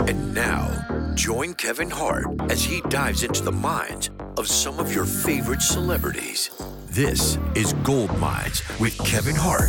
And now, join Kevin Hart as he dives into the minds of some of your favorite celebrities. This is Gold Mines with Kevin Hart.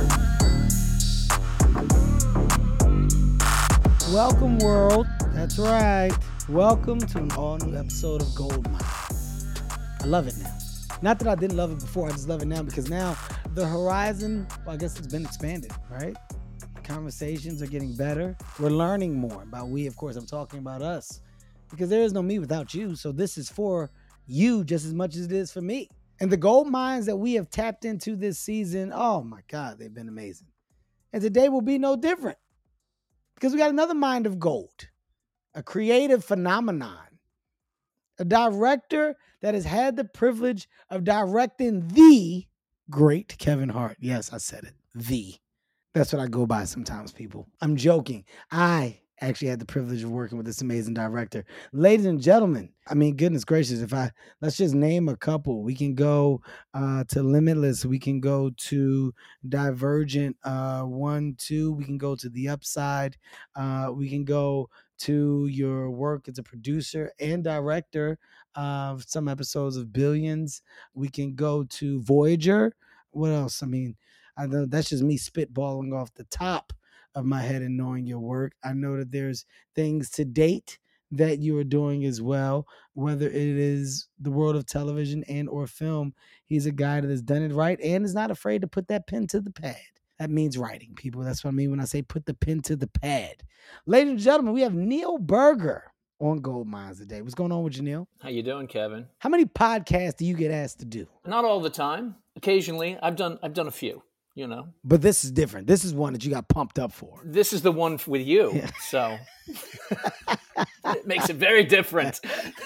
Welcome, world. That's right. Welcome to an all-new episode of Gold Mines. I love it now. Not that I didn't love it before, I just love it now because now the horizon, well, I guess it's been expanded, right? Conversations are getting better. We're learning more about we, of course, I'm talking about us because there is no me without you. So this is for you just as much as it is for me. And the gold mines that we have tapped into this season, oh my God, they've been amazing. And today will be no different because we got another mind of gold, a creative phenomenon, a director that has had the privilege of directing the great Kevin Hart. Yes, I said it, the. That's what I go by sometimes, people. I'm joking. I actually had the privilege of working with this amazing director. Ladies and gentlemen, I mean, goodness gracious, let's just name a couple. We can go to Limitless. We can go to Divergent 1, 2. We can go to The Upside. We can go to your work as a producer and director of some episodes of Billions. We can go to Voyager. What else? I mean, I know that's just me spitballing off the top of my head and knowing your work. I know that there's things to date that you are doing as well, whether it is the world of television and or film. He's a guy that has done it right and is not afraid to put that pen to the pad. That means writing, people. That's what I mean when I say put the pen to the pad. Ladies and gentlemen, we have Neil Berger on Gold Mines today. What's going on with you, Neil? How you doing, Kevin? How many podcasts do you get asked to do? Not all the time. Occasionally, I've done a few. You know, but this is different. This is one that you got pumped up for. This is the one with you, yeah. So it makes it very different.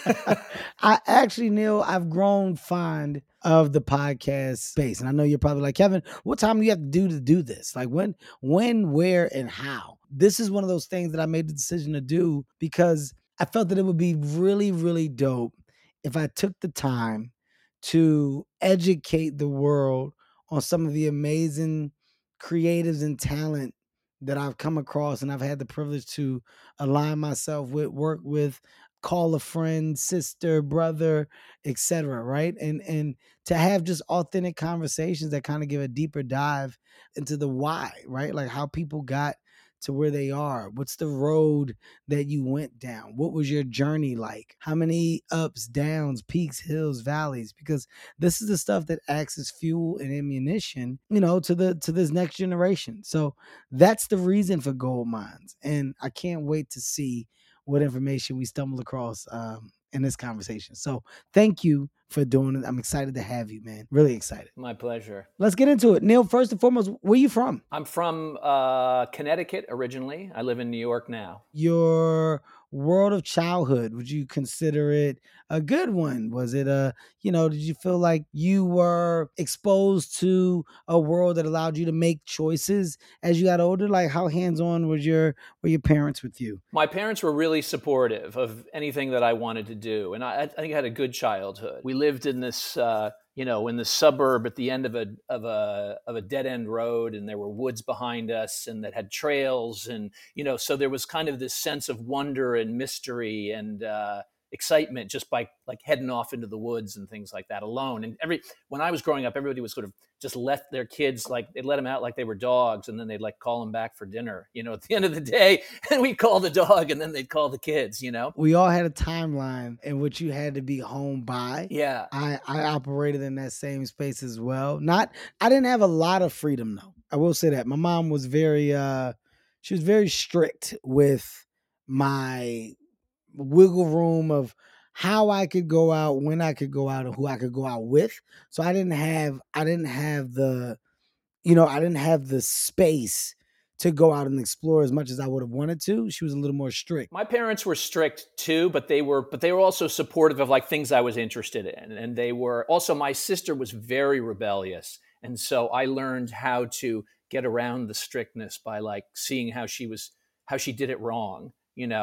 Neil, I've grown fond of the podcast space, and I know you're probably like, Kevin, what time do you have to do this? Like when, where, and how? This is one of those things that I made the decision to do because I felt that it would be really, really dope if I took the time to educate the world on some of the amazing creatives and talent that I've come across and I've had the privilege to align myself with, work with, call a friend, sister, brother, etc. Right? And to have just authentic conversations that kind of give a deeper dive into the why, right? Like how people got to where they are. What's the road that you went down? What was your journey like? How many ups, downs, peaks, hills, valleys? Because this is the stuff that acts as fuel and ammunition, to this next generation. So that's the reason for Gold Mines. And I can't wait to see what information we stumble across in this conversation. So thank you for doing it. I'm excited to have you, man. Really excited. My pleasure. Let's get into it. Neil, first and foremost, where are you from? I'm from Connecticut originally. I live in New York now. Your world of childhood, would you consider it a good one? Was it did you feel like you were exposed to a world that allowed you to make choices as you got older? Like how hands-on were your parents with you? My parents were really supportive of anything that I wanted to do. And I think I had a good childhood. We lived in this, in the suburb at the end of a dead end road, and there were woods behind us and that had trails. And, so there was kind of this sense of wonder and mystery and excitement just by like heading off into the woods and things like that alone. And when I was growing up, everybody was sort of just left their kids, like they let them out like they were dogs, and then they'd like call them back for dinner, at the end of the day, and we'd call the dog and then they'd call the kids, We all had a timeline in which you had to be home by. Yeah. I operated in that same space as well. I didn't have a lot of freedom though. I will say that. My mom was very strict with my wiggle room of how I could go out, when I could go out, and who I could go out with. So I didn't have the space to go out and explore as much as I would have wanted to. She was a little more strict. My parents were strict too, but they were also supportive of like things I was interested in. And they were also, my sister was very rebellious. And so I learned how to get around the strictness by like seeing how she did it wrong,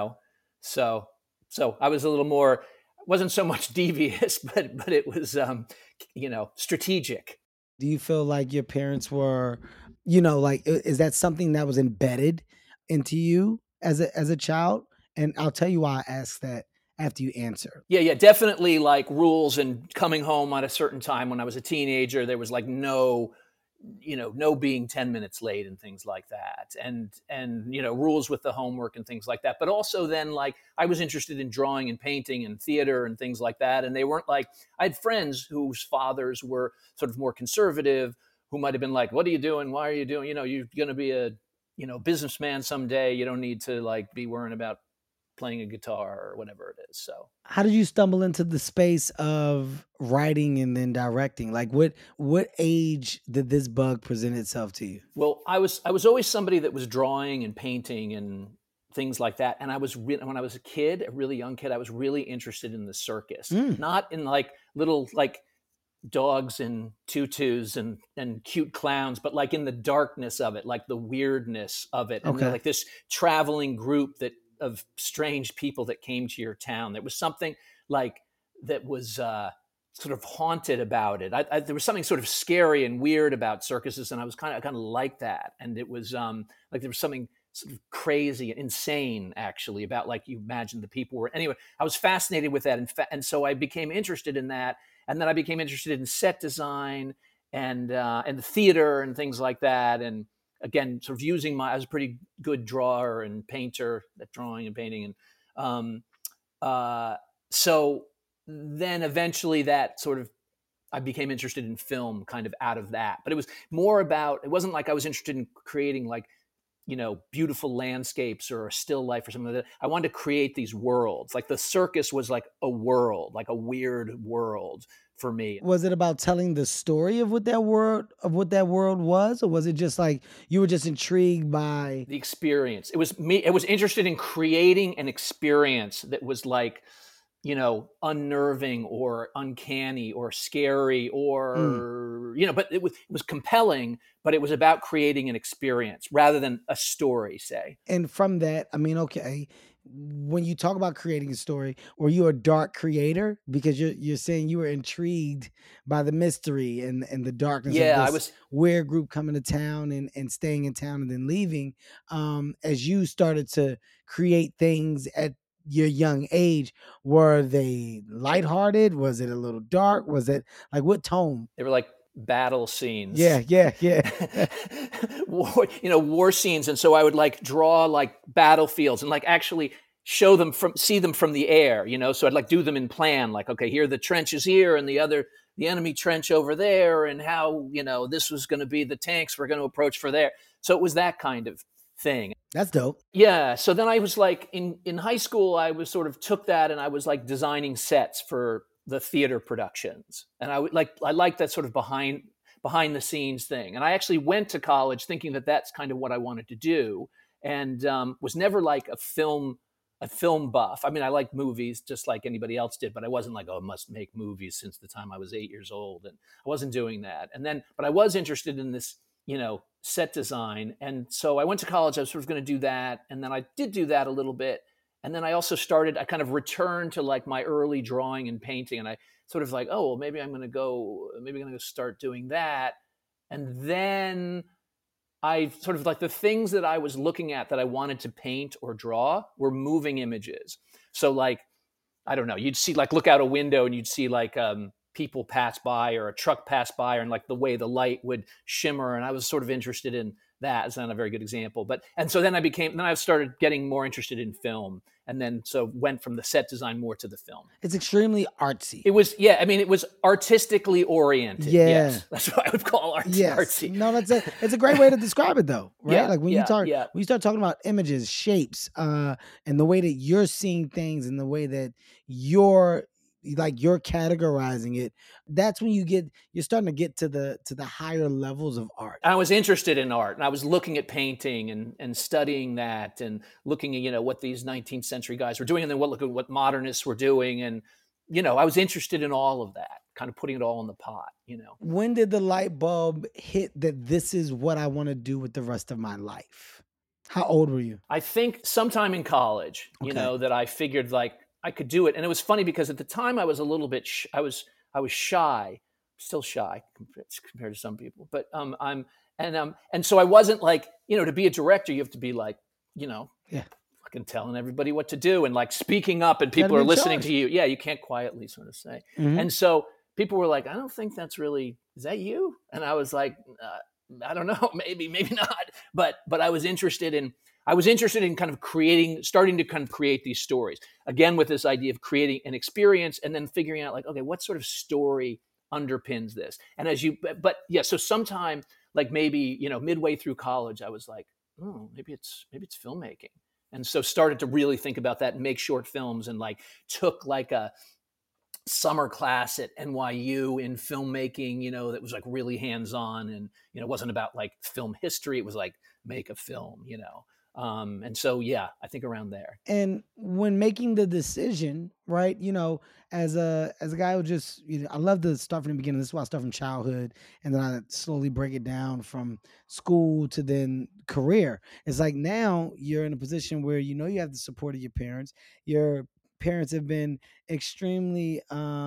So I was a little more, wasn't so much devious, but it was, strategic. Do you feel like your parents were, is that something that was embedded into you as a child? And I'll tell you why I asked that after you answer. Yeah, definitely like rules and coming home at a certain time. When I was a teenager, there was like no being 10 minutes late and things like that. And rules with the homework and things like that. But also then like I was interested in drawing and painting and theater and things like that. And they weren't like, I had friends whose fathers were sort of more conservative, who might've been like, what are you doing? Why are you doing, you're going to be a, businessman someday. You don't need to like be worrying about playing a guitar or whatever it is. So how did you stumble into the space of writing and then directing? Like what age did this bug present itself to you? Well, I was always somebody that was drawing and painting and things like that. And when I was a kid, a really young kid, I was really interested in the circus, not in like little like dogs and tutus and cute clowns, but like in the darkness of it, like the weirdness of it. And like this traveling group of strange people that came to your town. There was something like that was sort of haunted about it. There was something sort of scary and weird about circuses, and I was kind of like that. And it was like there was something sort of crazy, insane, actually, about like you imagine the people were. Anyway, I was fascinated with that, and so I became interested in that, and then I became interested in set design and the theater and things like that, and again, sort of I was a pretty good drawer and painter at drawing and painting. And so then eventually that sort of, I became interested in film kind of out of that. But it was more about, it wasn't like I was interested in creating like, beautiful landscapes or a still life or something like that. I wanted to create these worlds. Like the circus was like a world, like a weird world for me. Was it about telling the story of what that world was, or was it just like you were just intrigued by the experience? It was me. I was interested in creating an experience that was like, unnerving or uncanny or scary or but it was compelling, but it was about creating an experience rather than a story, say. And from that, I mean, okay, when you talk about creating a story, were you a dark creator? Because you're saying you were intrigued by the mystery and the darkness of this I was weird group coming to town and staying in town and then leaving. As you started to create things at your young age, were they lighthearted? Was it a little dark? Was it like what tone? They were like battle scenes. Yeah. War scenes. And so I would like draw like battlefields and like actually see them from the air, so I'd like do them in plan, like, okay, here the trench is here and the enemy trench over there, and how, this was going to be the tanks we're going to approach for there. So it was that kind of thing. That's dope. Yeah. So then I was like in high school, I was sort of took that and I was like designing sets for the theater productions. And I liked that sort of behind the scenes thing. And I actually went to college thinking that that's kind of what I wanted to do, and was never like a film buff. I mean, I liked movies just like anybody else did, but I wasn't like, I must make movies since the time I was 8 years old. And I wasn't doing that. But I was interested in this, set design. And so I went to college, I was sort of going to do that. And then I did do that a little bit. And then I also I kind of returned to like my early drawing and painting. And I sort of like, oh, well, maybe I'm going to go start doing that. And then I sort of like the things that I was looking at that I wanted to paint or draw were moving images. So like, I don't know, you'd see like, look out a window and you'd see like people pass by or a truck pass by, and like the way the light would shimmer. And I was sort of interested in that. It's not a very good example, and so then I started getting more interested in film, and then so went from the set design more to the film. It's extremely artsy. It was, yeah. I mean, it was artistically oriented. Yeah. Yes, that's what I would call artsy. No, it's a great way to describe it, though, right? Yeah, like when you start talking about images, shapes, and the way that you're seeing things, and the way that you're categorizing it, that's when you're starting to get to the higher levels of art. I was interested in art, and I was looking at painting and studying that, and looking at, what these 19th century guys were doing, and then looking at what modernists were doing. And, I was interested in all of that, kind of putting it all in the pot, When did the light bulb hit that this is what I want to do with the rest of my life? How old were you? I think sometime in college, that I figured like I could do it. And it was funny because at the time I was a little bit, I was shy, still shy compared to some people, but and so I wasn't like, to be a director, you have to be like, fucking telling everybody what to do and like speaking up and Gotta people be are in listening charge. to you. Yeah, you can't quietly sort of say. Mhm. And so people were like, I don't think that's really, is that you? And I was like, I don't know, maybe not. But I was interested in kind of starting to kind of create these stories. Again, with this idea of creating an experience and then figuring out like, okay, what sort of story underpins this? And so sometime like maybe, midway through college, I was like, oh, maybe it's filmmaking. And so started to really think about that and make short films and like took like a summer class at NYU in filmmaking, that was like really hands-on and, it wasn't about like film history. It was like make a film, and so, yeah, I think around there. And when making the decision, right, as a guy who just, I love to start from the beginning. This is why I start from childhood and then I slowly break it down from school to then career. It's like now you're in a position where you have the support of your parents. Your parents have been extremely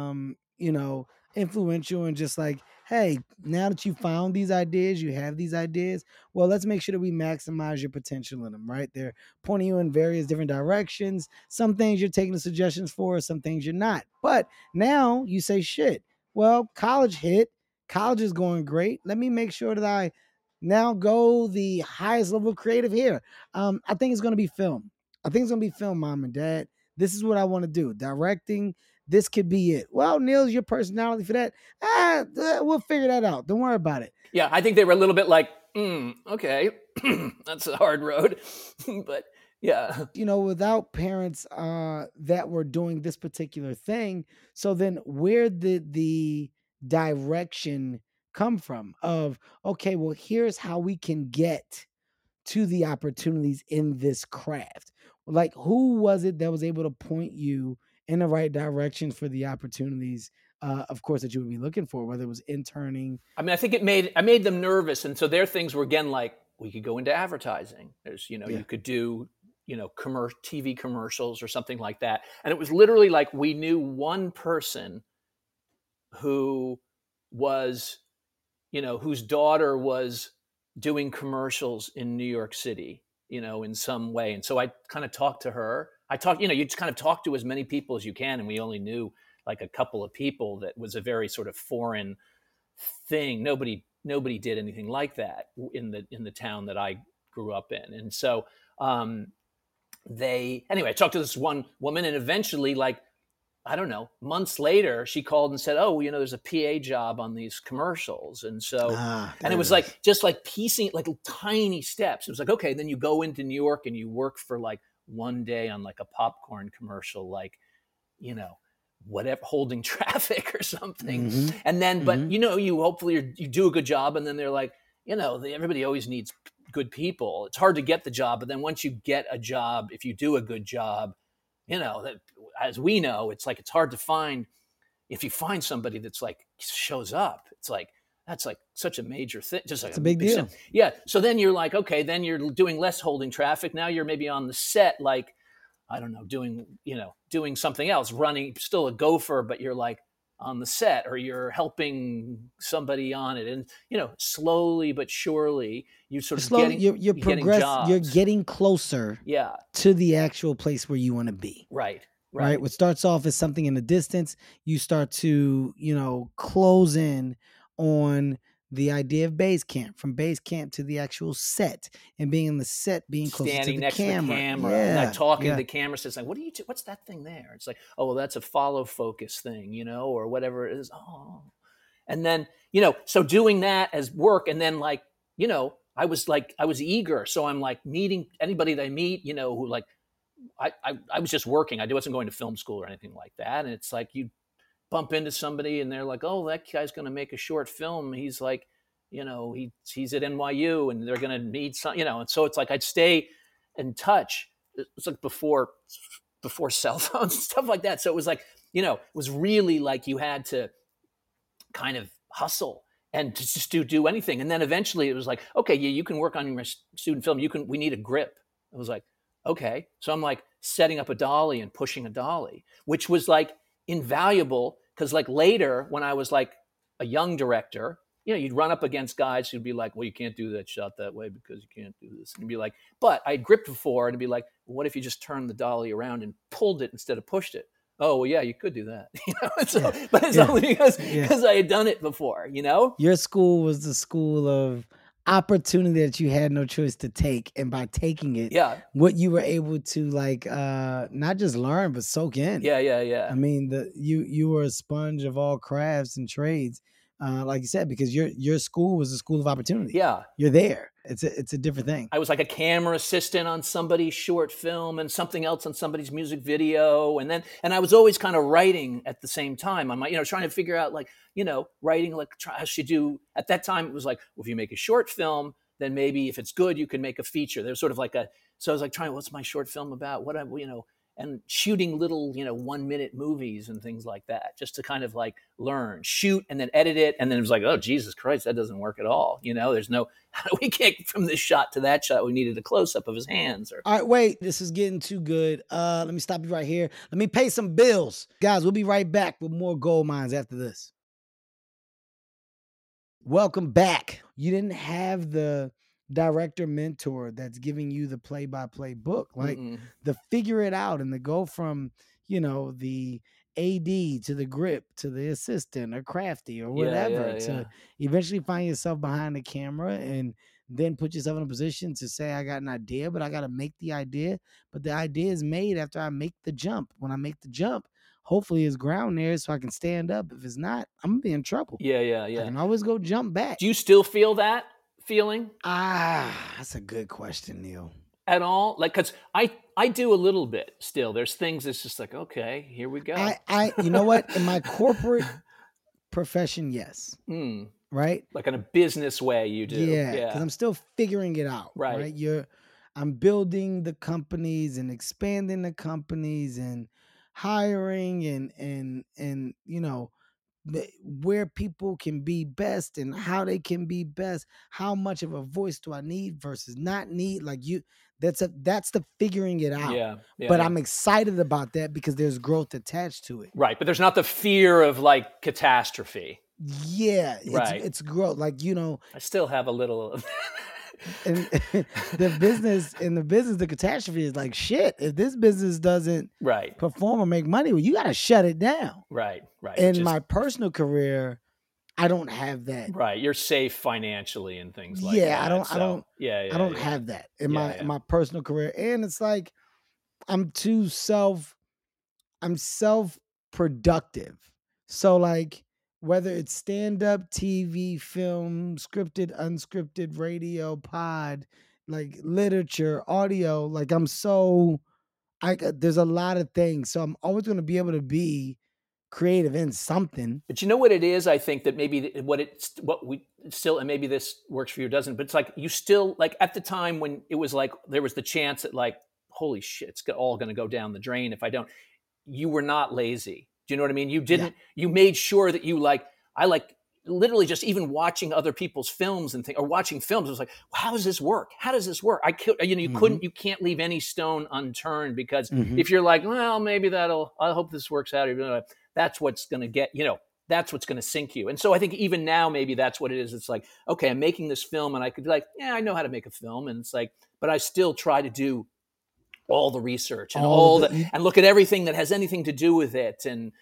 influential and just like, hey, now that you found these ideas, you have these ideas, well, let's make sure that we maximize your potential in them, right? They're pointing you in various different directions. Some things you're taking the suggestions for, some things you're not. But now you say, shit, well, college hit. College is going great. Let me make sure that I now go the highest level of creative here. I think it's going to be film. Mom and dad. This is what I want to do. Directing. This could be it. Well, Neil's your personality for that. We'll figure that out. Don't worry about it. Yeah, I think they were a little bit like, okay, that's a hard road. But yeah. Without parents that were doing this particular thing, so then where did the direction come from of, okay, well, here's how we can get to the opportunities in this craft? Like, who was it that was able to point you in the right direction for the opportunities, of course, that you would be looking for, whether it was interning? I mean, I think I made them nervous. And so their things were, again, like, we could go into advertising. There's, you could do, TV commercials or something like that. And it was literally like, we knew one person who was, whose daughter was doing commercials in New York City, in some way. And so I kind of talked to her. You just kind of talk to as many people as you can. And we only knew like a couple of people. That was a very sort of foreign thing. Nobody did anything like that in the town that I grew up in. And so I talked to this one woman, and eventually, like, I don't know, months later, she called and said, oh, there's a PA job on these commercials. And so, and it was like, just like piecing, like tiny steps. It was like, okay, then you go into New York and you work for like one day on like a popcorn commercial, like, whatever, holding traffic or something. Mm-hmm. And then, but you hopefully you do a good job. And then they're like, everybody always needs good people. It's hard to get the job. But then once you get a job, if you do a good job, that, as we know, it's like, it's hard to find. If you find somebody that's like shows up, it's like, that's like such a major thing. Just like it's a big deal. Yeah. So then you're like, okay, then you're doing less holding traffic. Now you're maybe on the set, like, I don't know, doing something else, running, still a gopher, but you're like on the set, or you're helping somebody on it. And, slowly but surely you sort of you're progressing, you're getting closer to the actual place where you want to be. Right. What starts off as something in the distance, you start to, close in on the idea of base camp, from base camp to the actual set, and being in the set, being closer standing to the next camera. To the camera, and like talking to the camera, says like, "What do you do? What's that thing there?" It's like, "Oh, well, that's a follow focus thing, or whatever it is." Oh, and then so doing that as work, and then like I was eager, so I'm like meeting anybody that I meet, who like I was just working. I wasn't going to film school or anything like that, and it's like you bump into somebody and they're like, oh, that guy's going to make a short film. He's like, he's at NYU and they're going to need some, and so it's like, I'd stay in touch. It's like before cell phones and stuff like that. So it was like, it was really like you had to kind of hustle and to just do anything. And then eventually it was like, okay, you can work on your student film. We need a grip. It was like, okay. So I'm like setting up a dolly and pushing a dolly, which was like invaluable. Because like later when I was like a young director, you'd run up against guys who'd be like, well, you can't do that shot that way because you can't do this. And you'd be like, but I gripped before, and it'd be like, well, what if you just turned the dolly around and pulled it instead of pushed it? Oh, well, yeah, you could do that. But it's only because I had done it before, Your school was the school of opportunity that you had no choice to take, and by taking it, what you were able to like not just learn but soak in. I mean, you were a sponge of all crafts and trades, like you said, because your school was a school of opportunity. You're there. It's a different thing. I was like a camera assistant on somebody's short film and something else on somebody's music video, and I was always kind of writing at the same time. I'm trying to figure out writing how should you do. At that time, it was like, well, if you make a short film, then maybe if it's good, you can make a feature. There's sort of like so I was like trying, what's my short film about? And shooting little, 1 minute movies and things like that, just to kind of like learn, shoot, and then edit it. And then it was like, oh, Jesus Christ, that doesn't work at all. There's no, how do we get from this shot to that shot? We needed a close up of his hands. All right, wait, this is getting too good. Let me stop you right here. Let me pay some bills. Guys, we'll be right back with more Gold Minds after this. Welcome back. You didn't have the director mentor that's giving you the play-by-play book, like the figure it out and the go from the AD to the grip to the assistant or crafty or whatever to eventually find yourself behind the camera and then put yourself in a position to say, I got an idea, but I got to make the idea. But the idea is made after I make the jump. When I make the jump, hopefully it's ground there so I can stand up. If it's not, I'm gonna be in trouble. I can always go jump back. Do you still feel that feeling? That's a good question, Neil. At all? Like, because I do a little bit still. There's things that's just like, okay, here we go. I you know what? In my corporate profession, yes. Right? Like in a business way, you do. Yeah, because I'm still figuring it out. Right? I'm building the companies and expanding the companies and hiring and where people can be best and how they can be best. How much of a voice do I need versus not need? Like that's the figuring it out. But I'm excited about that because there's growth attached to it. Right, but there's not the fear of like catastrophe. It's growth. Like I still have a little. And the business, the catastrophe is like, shit, if this business doesn't perform or make money, well, you got to shut it down. Right. In my personal career, I don't have that. Right. You're safe financially and things like that. I don't have that in my personal career. And it's like, I'm self-productive. So like, whether it's stand-up, TV, film, scripted, unscripted, radio, pod, like literature, audio, like there's a lot of things. So I'm always going to be able to be creative in something. But you know what it is? I think that maybe what we still, and maybe this works for you or doesn't, but it's like you still, like at the time when it was like, there was the chance that like, holy shit, it's all going to go down the drain if I don't, you were not lazy. Do you know what I mean? You didn't, you made sure that I literally just even watching other people's films and or watching films, it was like, well, how does this work? How does this work? You can't leave any stone unturned because if you're like, well, maybe I hope this works out. That's what's going to get, that's what's going to sink you. And so I think even now, maybe that's what it is. It's like, okay, I'm making this film and I could be like, yeah, I know how to make a film. And it's like, but I still try to do all the research and and look at everything that has anything to do with it. And,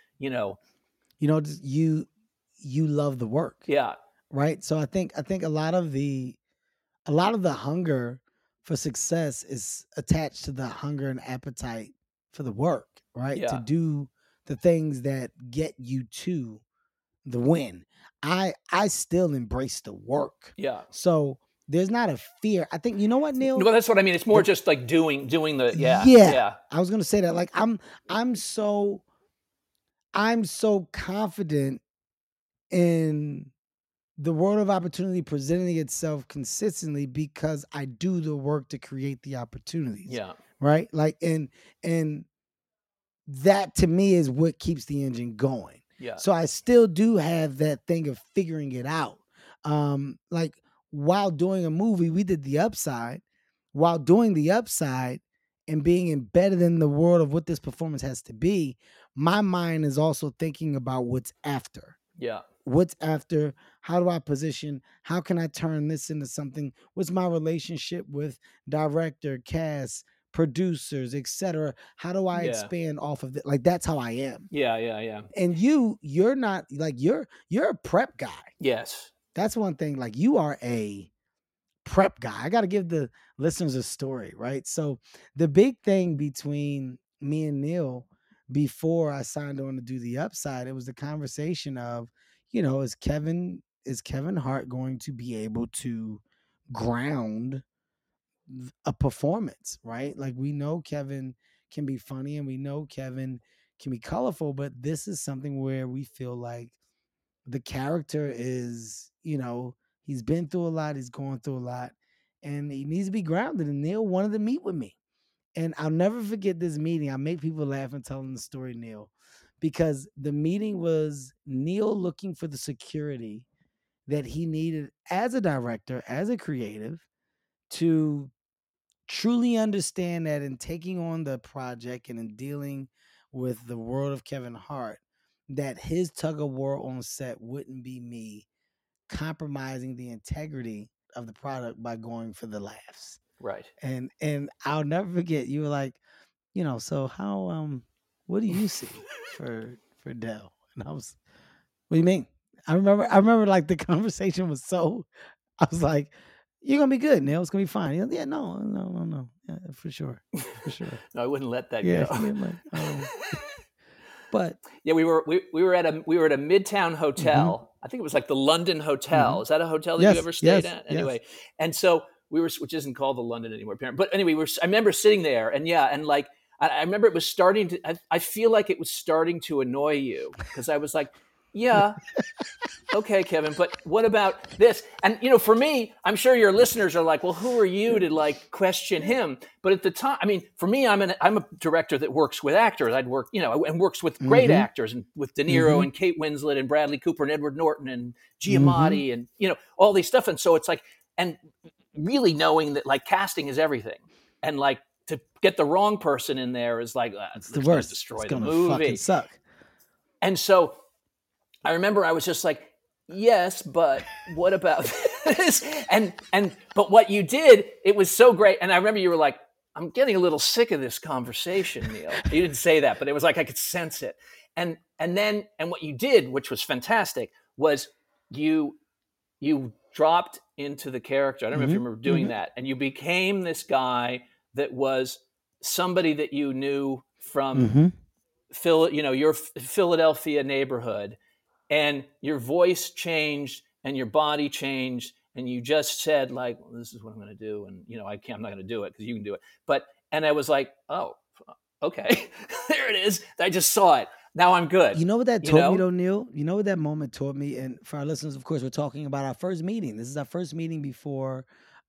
you love the work. Right. So I think a lot of the hunger for success is attached to the hunger and appetite for the work, right? To do the things that get you to the win. I still embrace the work. So there's not a fear. I think, you know what, Neil? Well, that's what I mean. It's more just like doing the, I was going to say that. Like, I'm so confident in the world of opportunity presenting itself consistently because I do the work to create the opportunities. Right. Like, and that to me is what keeps the engine going. So I still do have that thing of figuring it out. Like, while doing a movie, we did the upside. While doing the upside and being embedded in the world of what this performance has to be, my mind is also thinking about what's after. what's after, how do I position, how can I turn this into something, what's my relationship with director, cast, producers, etc. How do I Yeah. expand off of it? Like that's how I am. Yeah. And you're not like you're a prep guy. Yes. That's one thing. Like you are a prep guy. I got to give the listeners a story, right? So the big thing between me and Neil before I signed on to do the upside, it was the conversation of, is Kevin Hart going to be able to ground a performance, right? Like we know Kevin can be funny and we know Kevin can be colorful, but this is something where we feel like the character is, he's been through a lot, he's going through a lot, and he needs to be grounded. And Neil wanted to meet with me. And I'll never forget this meeting. I make people laugh and tell them the story, Neil, because the meeting was Neil looking for the security that he needed as a director, as a creative, to truly understand that in taking on the project and in dealing with the world of Kevin Hart, that his tug of war on set wouldn't be me compromising the integrity of the product by going for the laughs. Right. And I'll never forget, you were like, so how what do you see for Dell? And I was, what do you mean? I remember like the conversation was so, I was like, you're gonna be good, Neil. It's gonna be fine. He goes, yeah, no. Yeah, for sure. No, I wouldn't let that Yeah. go. But yeah, we were at a Midtown hotel. I think it was like the London Hotel. Is that a hotel that you ever stayed at? Anyway, and so we were, which isn't called the London anymore, apparently. But anyway, I remember sitting there, and like I remember it was starting to. I feel like it was starting to annoy you because I was like, yeah. Okay, Kevin, but what about this? And, for me, I'm sure your listeners are like, well, who are you to like question him? But at the time, I mean, for me, I'm a director that works with actors. I'd work, and works with great actors, and with De Niro and Kate Winslet and Bradley Cooper and Edward Norton and Giamatti and, all these stuff. And so it's like, and really knowing that like casting is everything. And like to get the wrong person in there is like, it's the worst. Destroy it's the gonna movie. Fucking suck. And so I remember I was just like, yes, but what about this? But what you did, it was so great. And I remember you were like, I'm getting a little sick of this conversation, Neil. You didn't say that, but it was like I could sense it. And what you did, which was fantastic, was you dropped into the character. I don't know if you remember doing that. And you became this guy that was somebody that you knew from your Philadelphia neighborhood. And your voice changed and your body changed. And you just said like, well, this is what I'm going to do. And, I'm not going to do it because you can do it. And I was like, oh, okay, there it is. I just saw it. Now I'm good. You know what that taught me though, Neil? You know what that moment taught me? And for our listeners, of course, we're talking about our first meeting. This is our first meeting before,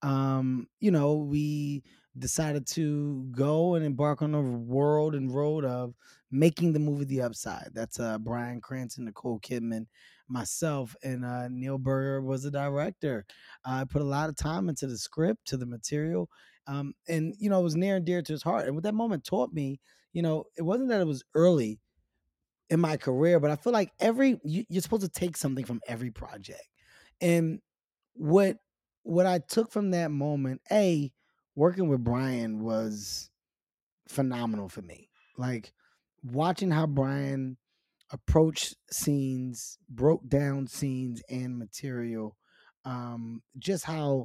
we decided to go and embark on the world and road of making the movie The Upside. That's Bryan Cranston, Nicole Kidman, myself, and Neil Berger was the director. I put a lot of time into the script, to the material, and it was near and dear to his heart. And what that moment taught me, it wasn't that it was early in my career, but I feel like you're supposed to take something from every project. And what I took from that moment, working with Bryan was phenomenal for me. Like watching how Bryan approached scenes, broke down scenes and material, just how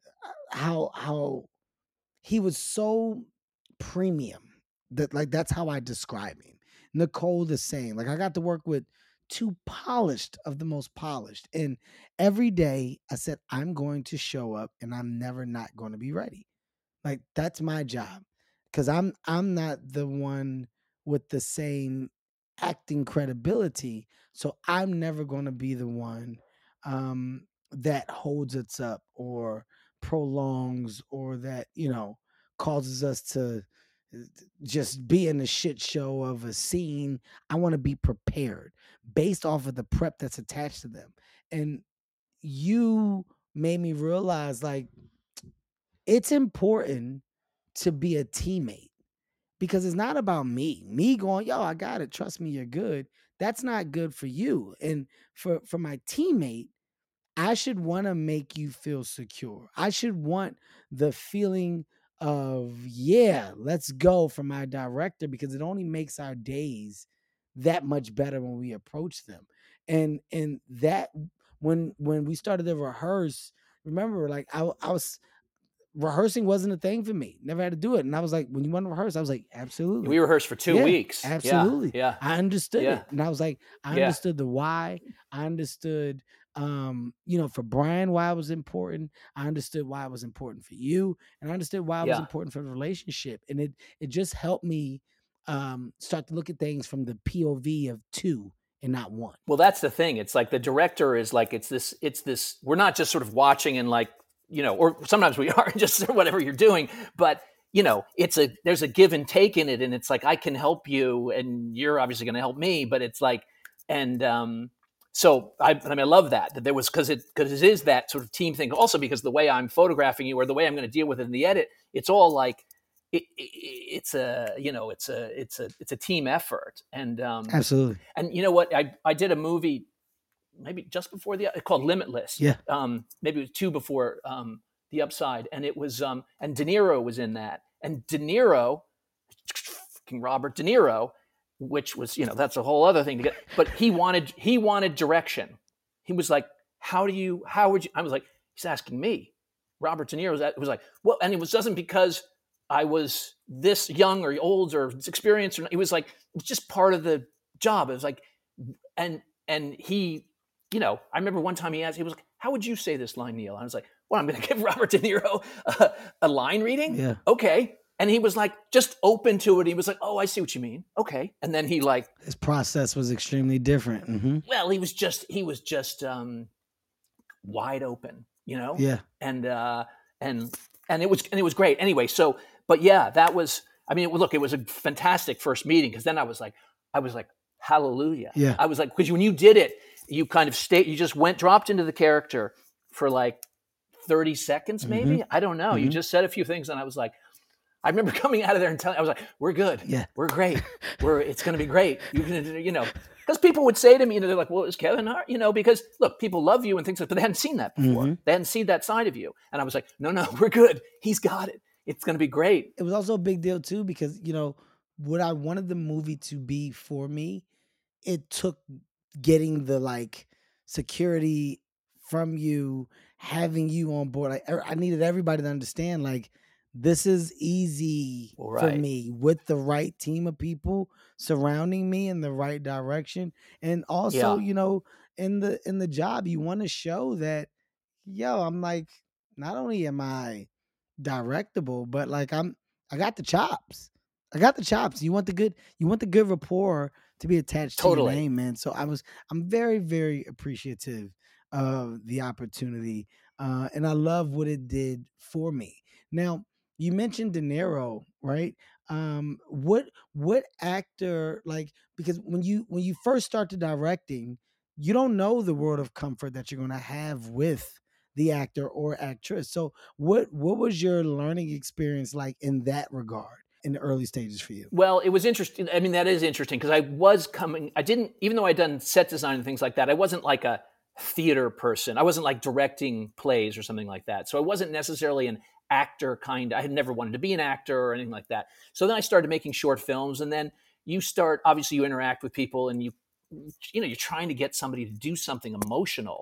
he was so premium that like that's how I describe him. Nicole the same. Like I got to work with two polished of the most polished. And every day I said, I'm going to show up and I'm never not going to be ready. Like that's my job. Cause I'm not the one with the same acting credibility. So I'm never going to be the one that holds us up or prolongs or that, causes us to just be in the shit show of a scene. I want to be prepared based off of the prep that's attached to them. And you made me realize like it's important to be a teammate because it's not about me going, yo, I got it. Trust me, you're good. that's not good for you. And for my teammate, I should want to make you feel secure. I should want the feeling of, yeah, let's go from my director, because it only makes our days that much better when we approach them. And that when we started to rehearse, remember, like I was rehearsing wasn't a thing for me. Never had to do it. And I was like, when you want to rehearse, I was like, absolutely. We rehearsed for 2 Yeah, weeks. absolutely. Yeah. I understood Yeah. it. And I was like, I Yeah. understood the why. I understood, for Brian, why it was important. I understood why it was important for you. And I understood why it was Yeah. important for the relationship. And it just helped me start to look at things from the POV of two and not one. Well, that's the thing. It's like the director is like, it's this, we're not just sort of watching and like, or sometimes we are just whatever you're doing, but there's a give and take in it. And it's like, I can help you and you're obviously going to help me, but it's like, and so I love that there was, because it is that sort of team thing. Also because the way I'm photographing you or the way I'm going to deal with it in the edit, it's all like, it's a team effort. And Absolutely. And you know what, I did a movie maybe just before called Limitless. Yeah. Maybe it was 2 before The Upside. And it was, and De Niro was in that. And De Niro, fucking Robert De Niro, which was, that's a whole other thing to get, but he wanted direction. He was like, how would you, I was like, he's asking me. Robert De Niro was like, well, and it wasn't because I was this young or old or experienced, or it was like, it's just part of the job. It was like, and he, I remember one time he was like, how would you say this line, Neil? I was like, well, I'm going to give Robert De Niro a line reading. Yeah. Okay. And he was like, just open to it. He was like, oh, I see what you mean. Okay. And then he like, his process was extremely different. Mm-hmm. Well, he was just wide open, Yeah. And it was great. Anyway, so, but yeah, that was, it was a fantastic first meeting. Cause then I was like, hallelujah. Yeah. I was like, because when you did it, you kind of you just dropped into the character for like 30 seconds, maybe. Mm-hmm. I don't know. Mm-hmm. You just said a few things and I was like, I remember coming out of there and I was like, we're good. Yeah. We're great. It's going to be great. You can, because people would say to me, they're like, well, is Kevin Hart, because look, people love you and things like that, but they hadn't seen that before. Mm-hmm. They hadn't seen that side of you. And I was like, no, we're good. He's got it. It's going to be great. It was also a big deal too, because, what I wanted the movie to be for me, it took getting the like security from you, having you on board. Like, I needed everybody to understand, like, this is easy for me with the right team of people surrounding me in the right direction. And also, in the job, you want to show that, I'm like, not only am I directable, but like I got the chops. You want the good rapport to be attached to your name, man. So I'm very, very appreciative of the opportunity. And I love what it did for me. Now, you mentioned De Niro, right? What actor, like, because when you first start to directing, you don't know the world of comfort that you're going to have with the actor or actress. So what was your learning experience like in that regard in the early stages for you? Well, it was interesting. That is interesting because even though I'd done set design and things like that, I wasn't like a theater person. I wasn't like directing plays or something like that. So I wasn't necessarily an actor I had never wanted to be an actor or anything like that. So then I started making short films, and then obviously you interact with people and you're trying to get somebody to do something emotional,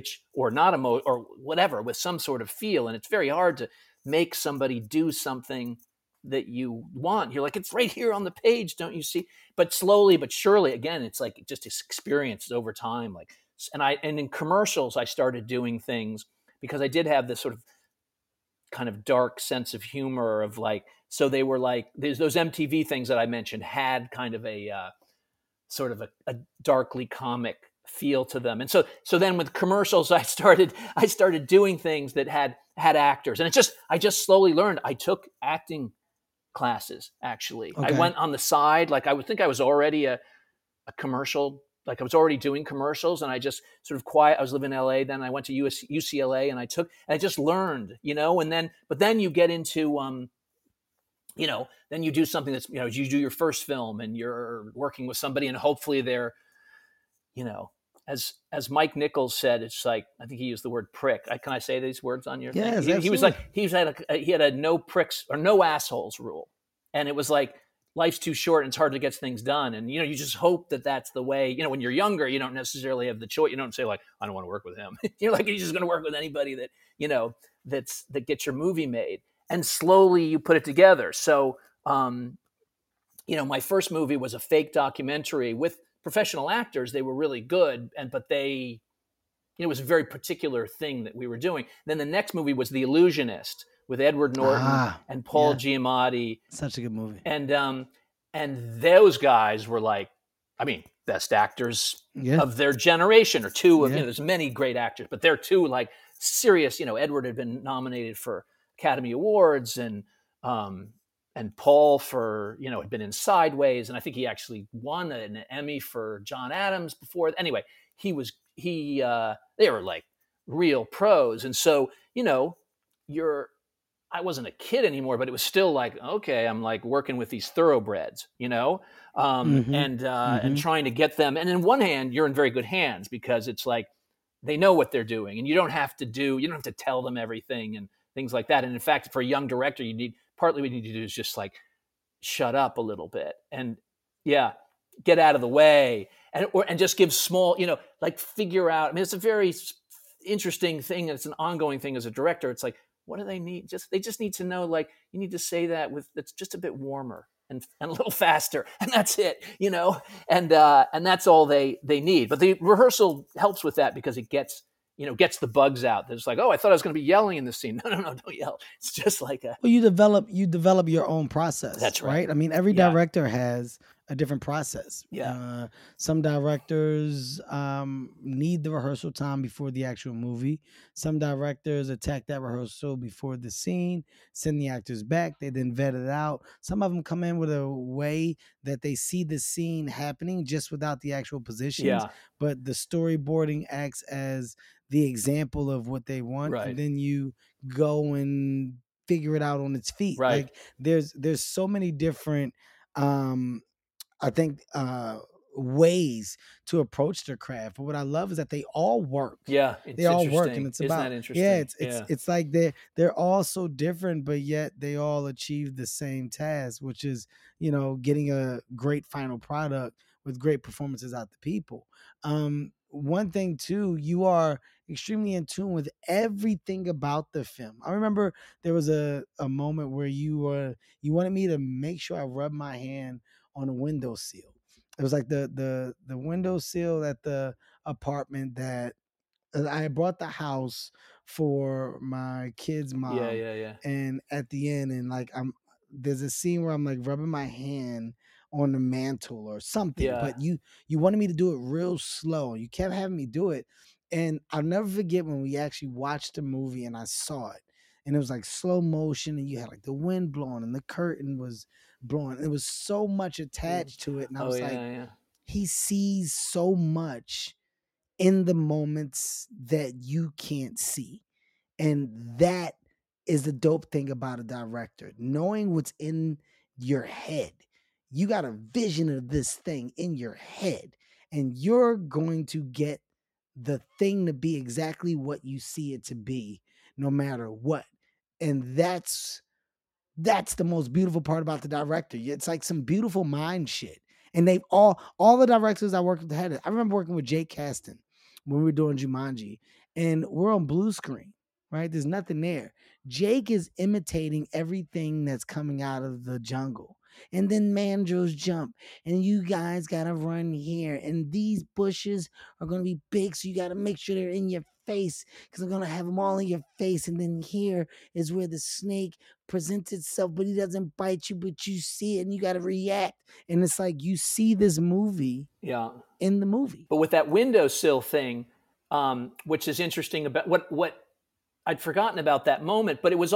or whatever, with some sort of feel. And it's very hard to make somebody do something that you want. You're like, it's right here on the page, don't you see? But slowly but surely, again, it's like just experience over time. Like, and in commercials, I started doing things because I did have this sort of kind of dark sense of humor of like, so they were like, there's those MTV things that I mentioned had kind of a sort of a darkly comic feel to them. And so then with commercials, I started doing things that had actors, and I just slowly learned. I took acting classes, actually. Okay. I went on the side, like I would think I was already a commercial, like I was already doing commercials, and I just sort of quiet. I was living in LA, then I went to UCLA, and I just learned, but then you get into, then you do something that's, you do your first film and you're working with somebody and hopefully they're you know, as Mike Nichols said, it's like, I think he used the word prick. Can I say these words on your Yes, thing? He was absolutely. like, he had a no pricks or no assholes rule. And it was like, life's too short and it's hard to get things done. And, you know, you just hope that that's the way, you know, when you're younger, you don't necessarily have the choice. You don't say like, I don't want to work with him. You're like, you're just going to work with anybody that, you know, that gets your movie made. And slowly you put it together. So, you know, my first movie was a fake documentary with professional actors. They were really good. But they, it was a very particular thing that we were doing. Then the next movie was The Illusionist with Edward Norton and Paul Giamatti. Such a good movie. And those guys were like, I mean, best actors of their generation, or two of, you know, there's many great actors, but they're two like serious, you know, Edward had been nominated for Academy Awards, and Paul for, you know, had been in Sideways. And I think he actually won an Emmy for John Adams before. Anyway, they were like real pros. And so, you know, I wasn't a kid anymore, but it was still like, okay, I'm like working with these thoroughbreds, you know, and trying to get them. And in one hand, you're in very good hands because it's like, they know what they're doing, and you don't have to tell them everything and things like that. And in fact, for a young director, partly what you need to do is just like shut up a little bit and get out of the way and just give small, you know, like figure out. I mean, it's a very interesting thing. And it's an ongoing thing as a director. It's like, what do they need? They just need to know, like, you need to say that it's just a bit warmer and a little faster, and that's it, you know? And that's all they need. But the rehearsal helps with that because it gets the bugs out. There's like, oh, I thought I was going to be yelling in this scene. No, don't yell. It's just like you develop your own process. That's right. I mean, every director has a different process. Yeah. Some directors need the rehearsal time before the actual movie. Some directors attack that rehearsal before the scene, send the actors back. They then vet it out. Some of them come in with a way that they see the scene happening just without the actual positions. Yeah. But the storyboarding acts as the example of what they want. Right. And then you go and figure it out on its feet. Right. Like there's so many different I think ways to approach their craft. But what I love is that they all work. Yeah, they all work, and it's Isn't about that interesting? It's like they're all so different, but yet they all achieve the same task, which is, you know, getting a great final product with great performances out to people. One thing too, you are extremely in tune with everything about the film. I remember there was a moment where you wanted me to make sure I rubbed my hand on a windowsill. It was like the windowsill at the apartment that I bought the house for my kid's mom. Yeah. And at the end, and like there's a scene where I'm like rubbing my hand on the mantle or something. Yeah. But you wanted me to do it real slow. You kept having me do it. And I'll never forget when we actually watched the movie and I saw it. And it was like slow motion, and you had like the wind blowing and the curtain was blowing. It was so much attached to it. And I was he sees so much in the moments that you can't see. And that is the dope thing about a director, knowing what's in your head. You got a vision of this thing in your head, and you're going to get the thing to be exactly what you see it to be, no matter what. And that's the most beautiful part about the director. It's like some beautiful mind shit. And they've all the directors I worked with had it. I remember working with Jake Kasdan when we were doing Jumanji, and we're on blue screen, right? There's nothing there. Jake is imitating everything that's coming out of the jungle. And then mandrills jump, and you guys got to run here. And these bushes are going to be big, so you got to make sure they're in your face, because I'm going to have them all in your face. And then here is where the snake presents itself, but he doesn't bite you, but you see it, and you got to react. And it's like you see this movie in the movie. But with that windowsill thing, which is interesting about what I'd forgotten about that moment, but it was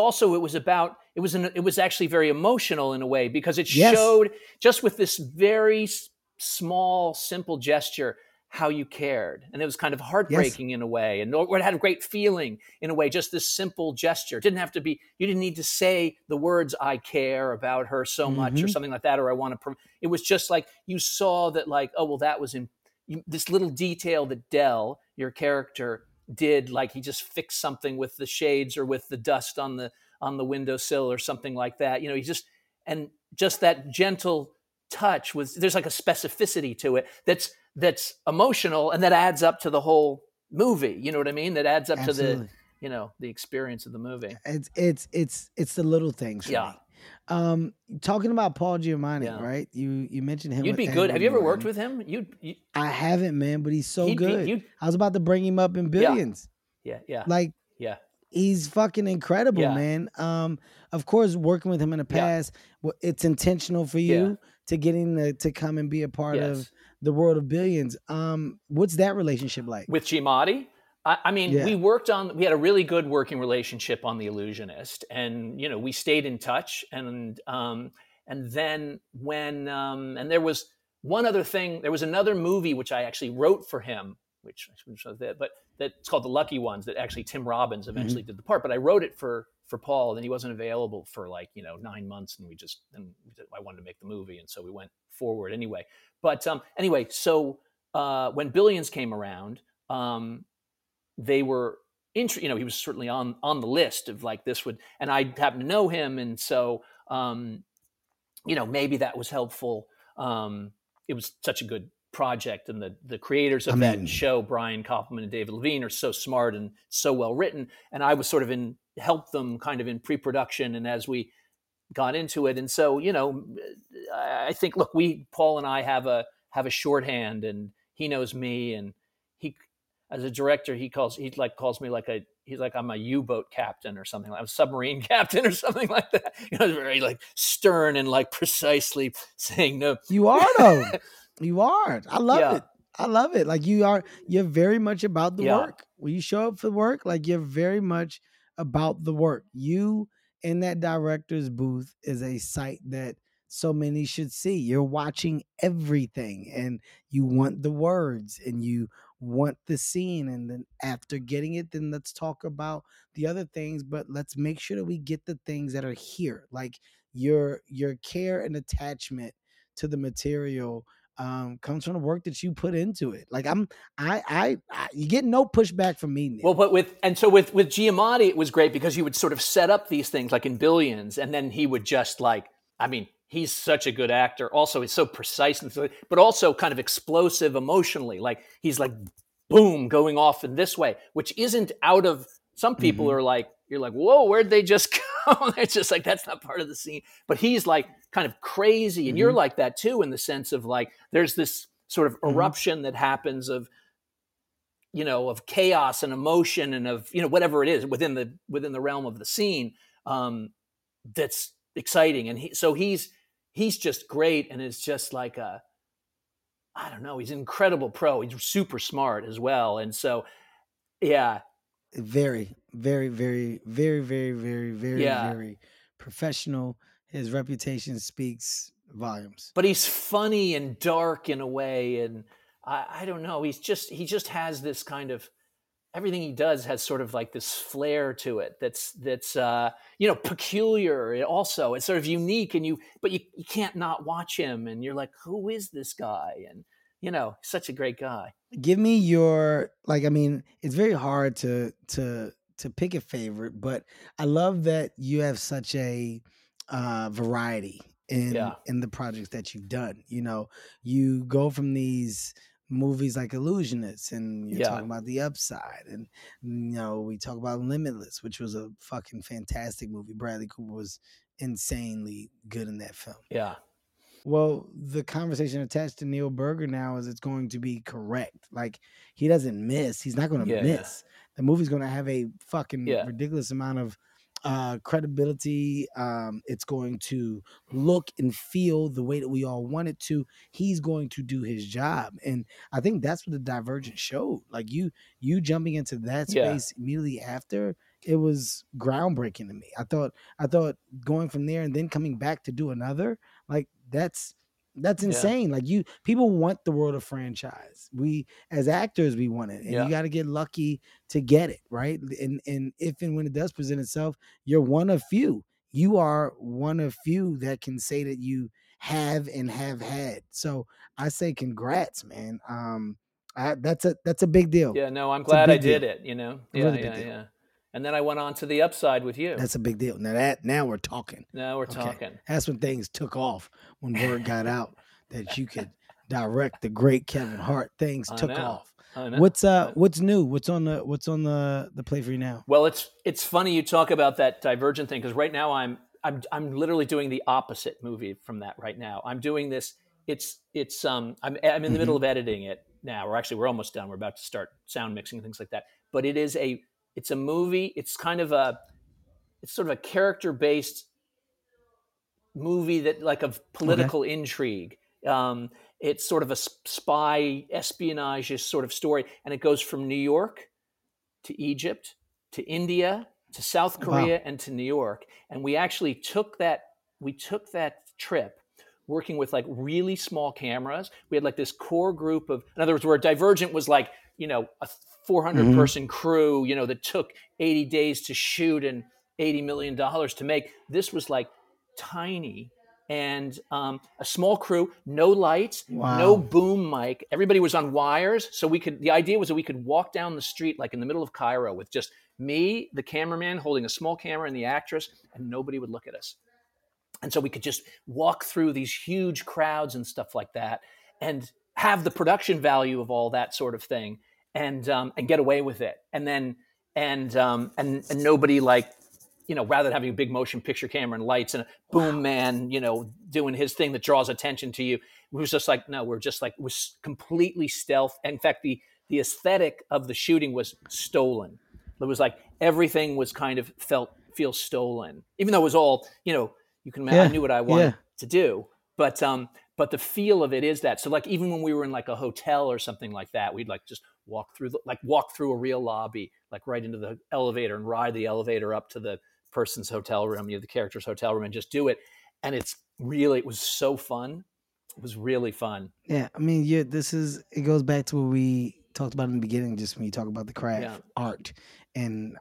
actually very emotional in a way, because it showed just with this very small, simple gesture how you cared. And it was kind of heartbreaking in a way, or it had a great feeling in a way, just this simple gesture. It didn't have to be, you didn't need to say the words, I care about her so much or something like that, or I want to, it was just like, you saw that like, oh, well, that was this little detail that Del, your character, did, like he just fixed something with the shades or with the dust on the windowsill or something like that. He just that gentle touch there's like a specificity to it that's emotional, and that adds up to the whole movie. You know what I mean? That adds up Absolutely. to the experience of the movie. It's the little things for me. Talking about Paul Giamatti, right? You mentioned him. You'd be good. Have you ever worked with him? I haven't, man, but he's so good. I was about to bring him up in Billions. Yeah. Like, he's fucking incredible, man. Of course, working with him in the past, it's intentional for you to get him to come and be a part of the world of Billions. What's that relationship like? With Giamatti? I mean, we had a really good working relationship on The Illusionist, and we stayed in touch. And then when and there was one other thing, there was another movie which I actually wrote for him, which was that, but that's called The Lucky Ones. That actually Tim Robbins eventually did the part, but I wrote it for Paul, and he wasn't available for 9 months, and I wanted to make the movie, and so we went forward anyway. But anyway, so when Billions came around. They were, he was certainly on the list of this would, and I happened to know him. And so, maybe that was helpful. It was such a good project, and the creators of that show, Brian Koppelman and David Levine, are so smart and so well written. And I was sort of helped them kind of in pre-production and as we got into it. And so, I think, look, Paul and I have a shorthand, and he knows me, and as a director, he calls me I'm a U-boat captain or something, like I'm a submarine captain or something like that. Very stern and precisely saying no. You are though. You are. I love it. I love it. You're very much about the work. When you show up for work, you're very much about the work. You in that director's booth is a sight that so many should see. You're watching everything, and you want the words, and you want the scene, and then after getting it, then let's talk about the other things, but let's make sure that we get the things that are here. Your care and attachment to the material comes from the work that you put into it. You get no pushback from me, Neil. Well, but with Giamatti, it was great because he would sort of set up these things like in Billions, and then he would just he's such a good actor. Also, he's so precise, but also kind of explosive emotionally. He's boom, going off in this way, which isn't out of, some people are you're whoa, where'd they just go? It's just that's not part of the scene. But he's kind of crazy. And you're like that too, in the sense of there's this sort of eruption that happens of chaos and emotion and of, whatever it is within the realm of the scene. That's exciting. And he's just great, and is just I don't know, he's an incredible pro. He's super smart as well. And so, very, very, very, very, very, very, very, very professional. His reputation speaks volumes. But he's funny and dark in a way, and I don't know. He just has this kind of, everything he does has sort of this flair to it that's peculiar. Also, it's sort of unique, but you can't not watch him, and you're who is this guy? And such a great guy. Give me your it's very hard to pick a favorite, but I love that you have such a variety in the projects that you've done. You go from these movies like Illusionists, and you're talking about The Upside, and we talk about Limitless, which was a fucking fantastic movie. Bradley Cooper was insanely good in that film. Well, the conversation attached to Neil Burger now is it's going to be correct. He doesn't miss. He's not going to miss. The movie's going to have a fucking ridiculous amount of credibility. It's going to look and feel the way that we all want it to. He's going to do his job, and I think that's what the Divergent showed. You jumping into that space immediately after, it was groundbreaking to me. I thought going from there and then coming back to do another, that's insane. People want the world of franchise. We as actors, we want it, and you got to get lucky to get it, right? And if and when it does present itself, you're one of few. You are one of few that can say that you have and have had. So I say congrats, man. That's a big deal. Yeah, no, I'm It's a glad I big did deal. it, you know? A Yeah, really yeah, big deal. yeah. And then I went on to the upside with you. That's a big deal. Now we're talking. Now we're Okay. talking. That's when things took off. When word got out that you could direct the great Kevin Hart, things took off. I know. What's new? What's on the plate for you now? Well, it's funny you talk about that Divergent thing, because right now I'm literally doing the opposite movie from that right now. I'm doing this. I'm in the middle of editing it now. Or actually, we're almost done. We're about to start sound mixing and things like that. But it's a movie. It's sort of a character-based movie that like of political intrigue. It's sort of a spy espionage sort of story, and it goes from New York to Egypt to India to South Korea and to New York. And we actually took that trip working with like really small cameras. We had like this core group of, in other words, where Divergent was like, you know, a 400 person crew, you know, that took 80 days to shoot and $80 million to make. This was like tiny and a small crew, no lights, no boom mic. Everybody was on wires. So the idea was that we could walk down the street like in the middle of Cairo with just me, the cameraman holding a small camera, and the actress, and nobody would look at us. And so we could just walk through these huge crowds and stuff like that and have the production value of all that sort of thing and get away with it. And then, and nobody like, you know, rather than having a big motion picture camera and lights and a boom man, you know, doing his thing that draws attention to you. It was just like, no, was completely stealth. In fact, the aesthetic of the shooting was stolen. It was like everything was kind of feels stolen, even though it was all, you know, you can imagine, I knew what I wanted to do, but the feel of it is that. So like, even when we were in like a hotel or something like that, we'd like just walk through a real lobby, like right into the elevator and ride the elevator up to the person's hotel room, you know, the character's hotel room, and just do it. And it was so fun. It was really fun. Yeah. I mean, it goes back to what we talked about in the beginning, just when you talk about the craft, art, and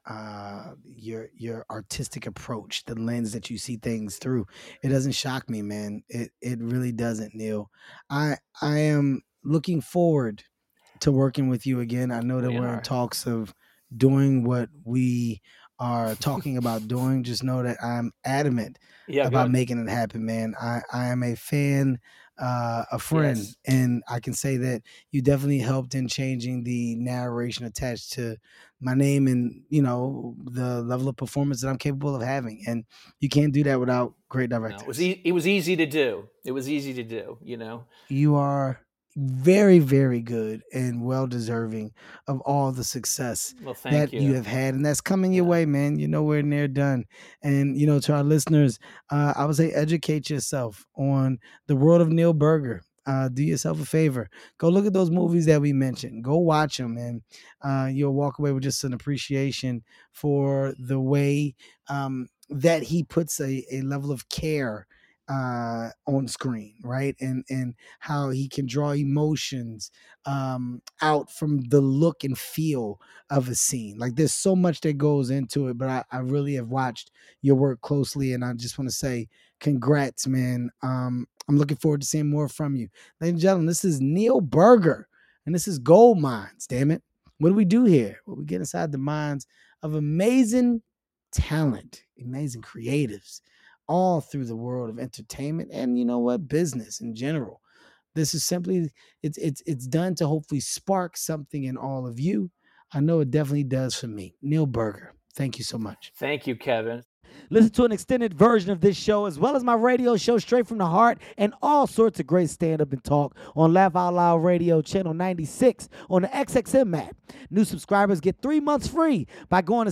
your artistic approach, the lens that you see things through. It doesn't shock me, man. It really doesn't, Neil. I am looking forward to working with you again. I know that we're in talks of doing what we are talking about doing. Just know that I'm adamant about making it happen, man. I am a fan, a friend, and I can say that you definitely helped in changing the narration attached to my name and, you know, the level of performance that I'm capable of having. And you can't do that without great directors. No, it was easy to do. It was easy to do, you know. You are very, very good and well deserving of all the success that you have had, and that's coming your way, man. You're nowhere near done. And, you know, to our listeners, I would say educate yourself on the world of Neil Burger. Do yourself a favor. Go look at those movies that we mentioned. Go watch them, and you'll walk away with just an appreciation for the way that he puts a level of care on screen, right? And how he can draw emotions out from the look and feel of a scene. Like, there's so much that goes into it, but I really have watched your work closely, and I just want to say congrats, man. I'm looking forward to seeing more from you. Ladies and gentlemen, this is Neil Burger, and this is Gold Minds, damn it. What do we do here? Well, we get inside the minds of amazing talent, amazing creatives, all through the world of entertainment and, you know what, business in general. This is simply, it's done to hopefully spark something in all of you. I know it definitely does for me. Neil Burger, thank you so much. Thank you, Kevin. Listen to an extended version of this show, as well as my radio show, Straight from the Heart, and all sorts of great stand-up and talk on Laugh Out Loud Radio, channel 96 on the XXM app. New subscribers get 3 months free by going to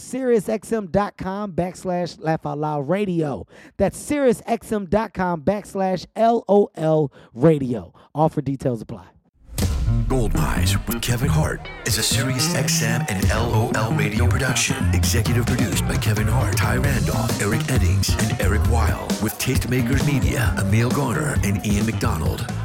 SiriusXM.com/Laugh Out Loud Radio. That's SiriusXM.com/LOL Radio. All for details apply. Gold Minds with Kevin Hart is a Sirius XM and LOL radio production. Executive produced by Kevin Hart, Ty Randolph, Eric Eddings, and Eric Weil. With Tastemakers Media, Emil Garner, and Ian McDonald.